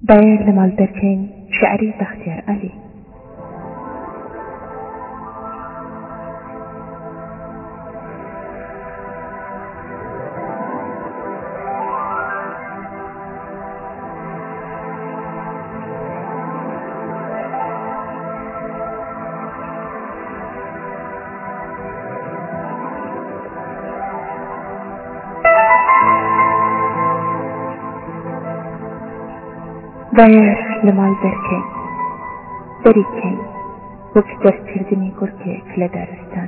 بایر لە ماڵ دەرکەین شعری بەختیار عەلی. بایر لە ماڵ دەرکەین دەریکەین وەک دەرکردنی گورگێک لە دارستان.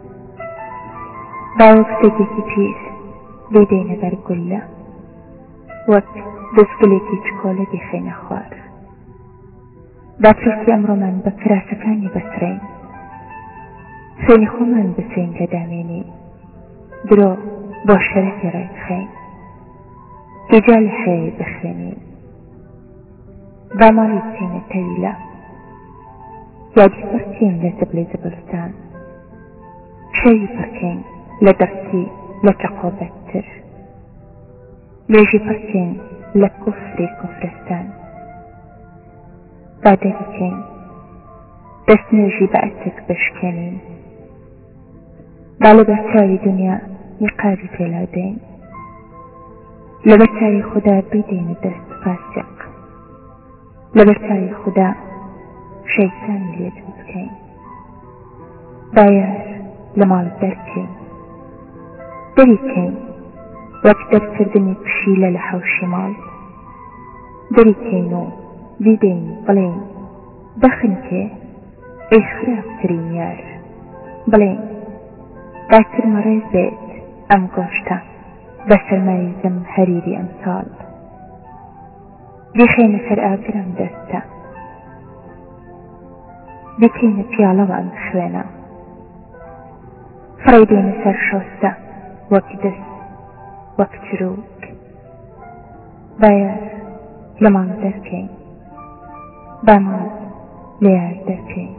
باوەک سەگێکی پیر بێدەینە بەر گولە وەک دەستگلێکی چکۆلە دیخێنە خوار. با چەکی ئەمڕۆمان بە کراسەکانی بەسڕین، خوێنی خۆمان بچین لە دامێنی درۆ بۆ شەرەفی ڕێکخەین، هیجا لە حەیە بخوێنین. با ماڵی بچینە تەویلە، یادی پڕچین لە زبلەی زبلستان، شەوی پڕکەین لە دەستی لە چەقۆبەتتر، لێژی پڕچین لە کوفری کوفرستان. با دەریچین دەست نوێژی بە ئەتک بشکێنین، با لە بەرچاوی دنیا نیقابی پێلادەین، لە بەرچاوی خوددا بیدەینە دەست فاسق، لە بەرچاوی خوددا شەیتان لێت بکەین. بایر لە ماڵ دەرکەین دەریکەین وەک دەرکردنی پشیلە لە حەوشی ماڵ، دەریکەین و بیدەین بڵێین بەخنکێ ئەی خراپترین یار، بڵێین داکرمە ڕێز بێت ئەم گۆشتە بە سەرمای زەم هەریری ئەمساڵ. بیخێنە سەر ئاگرم دەستە، بکەینە پیاڵەوە ئەم خوێنە، فڕێدێنە سەر شۆستە وەک دەست وەک چروک. بایر لە ماڵ دەرکەین، با ماڵ لە یار دەرکەین.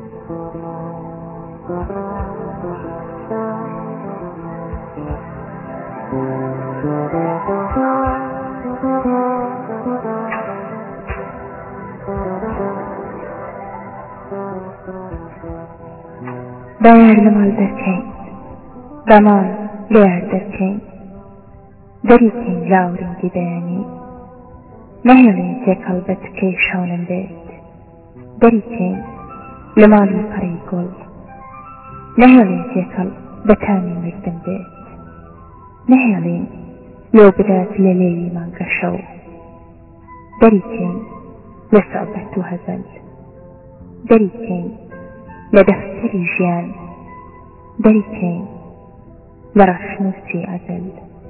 بایر لە ماڵ دەرکەین، با ماڵ لە یار دەرکەین، دەریکەین لە ئاورنگی بەیانی، نەهێڵین تێکەڵ بە تکەی شاونم بێت، دەریکەین لە ماڵی پەڕی گوڵ، نەهێڵین تێکەڵ بە تامی مردم بێت، نەهێڵین لێو برات لە لێوی مانگە شەو، دەریکەین لە سەعبەت و هەزەل، دەریکەین لە دەفتەری ژیان، دەریکەین لە ڕەشنووسی ئەزەل،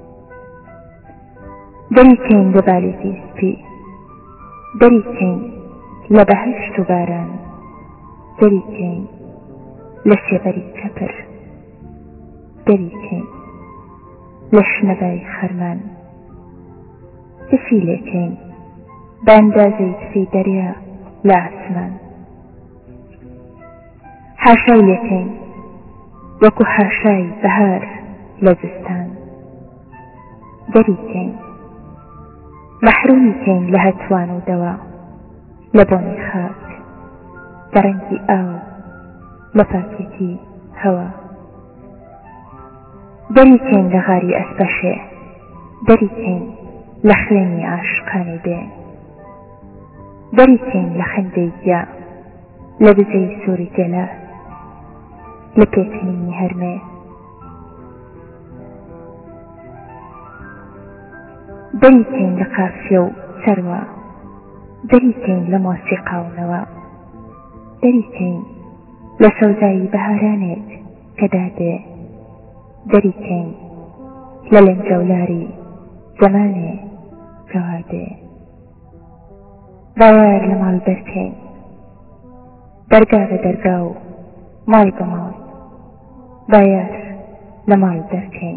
دەریکەین لە بالێتی سپی، دەریکەین لە بەهەشت و باران، دەریکەین لە سێبەری چەپر، دەریکەین لە شنەبای خەرمان، تفی لێکەین بە ئەندازەی تفی دەریا لە ئاسمان، حاشای لێکەین وەکو حاشای بەهار لە زستان، دەریکەین مەحرومیکەین لە هەتوان و دەوا لە بۆنی خاک، لە ڕەنگی ئاو لە پاکێتی هەوا، دەریکەین لە غاری ئەسپەشێ، دەریکەین لە خوێنی عاشقانی بێ، دەریکەین لە خەندەی گیا لە بزەی سووری گەلە لە پێکەنینی هەرمێ، دەریکەین لە قافیە و سەروە، دەریکەین لە مۆسیقا و نەوا، دەریکەین لە سەوزایی بەهارانێک کە دادێ، دەریکەین لە لەنجەولاری زەمانێ کەوادێ. باوار لە ماڵ دەرکەین دەرگا بە دەرگا و ماڵ بە ماڵ، بایر لە ماڵ دەرکەین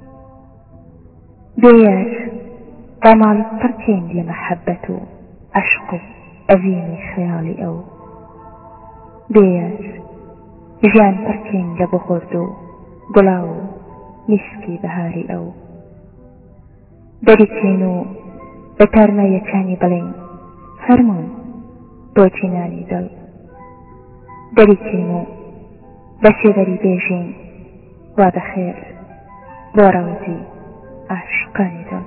بێیار با ماڵ پڕکەین لە مەحەبەت و عەشق و ئەڤینی خەیاڵی ئەو، بێیار ژیان پڕکەین لە بەخۆرد و گوڵاو و میسکی بەهاری ئەو، دەریکەین و بە تارماییەکانی بڵێین هەرمان بۆچی نانی دڵ دەریچین و بە شێوەری بێژین وا بەخێر بۆ ڕەوزی عاشقانی دڵ